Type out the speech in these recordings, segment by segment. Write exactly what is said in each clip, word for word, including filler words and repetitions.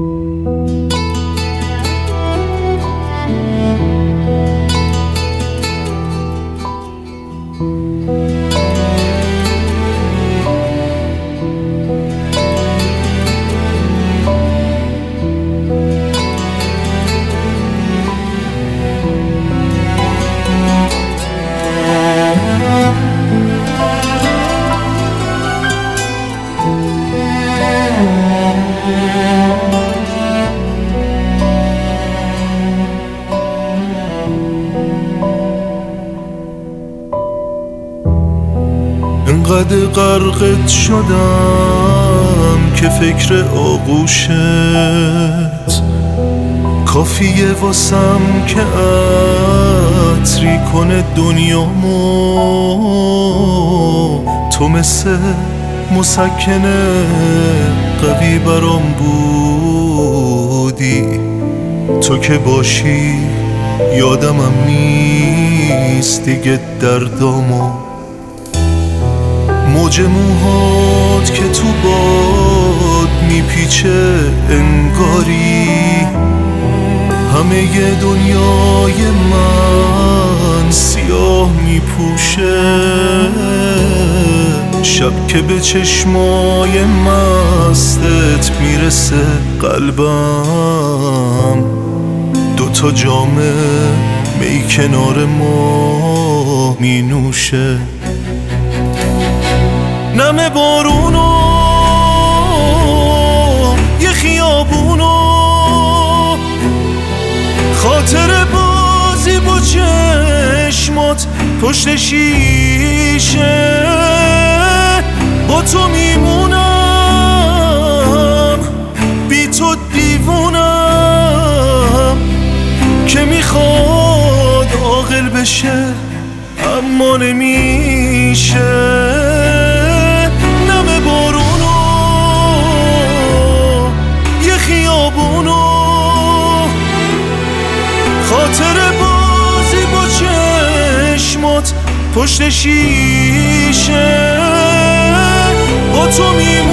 انقدر غرقت شدم که فکر آغوشت کافیه واسم که عطری کنه دنیامو. تو مثل مسکن قوی برام بودی، تو که باشی یادمم نیست دیگه دردامو. موج موهات که تو باد میپیچه انگاری همه ی دنیای من سیاه میپوشه. شب که به چشمای مستت میرسه قلبم دوتا جامه می کنار ما مینوشه. نم بارونو یه خیابونو خاطر بازی با چشمات پشت شیشه. با تو میمونم بی تو دیوونم که میخواد عاقل بشه اما نمیشه. خاطر بازی با چشمات پشت شیشه. با تو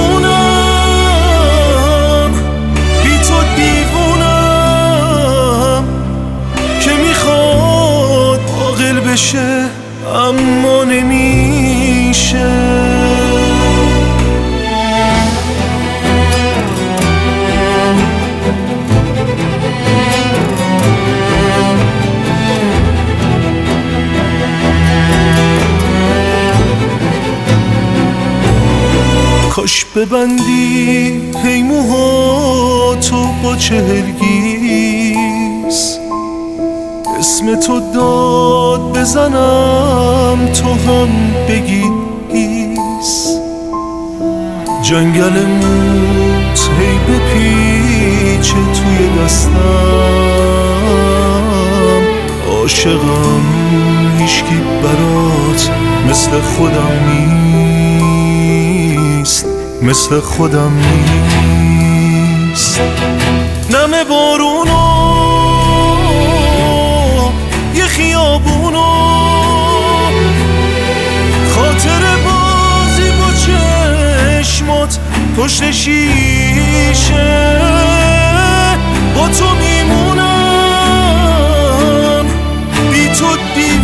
میمونم بی تو دیوونم که میخواد عاقل بشه اما نمیشه. کاش ببندی هی موهاتو با چهلگیس، اسم تو داد بزنم تو هم بگی ایس. جنگل موت هی بپیچه توی دستم. عاشقم هیچکی برات مثل خودم نیست، مثل خودم نیست. نم بارونو یه خیابونو خاطر بازی با چشمات پشت شیشه. با تو میمونم بی تو دیوونم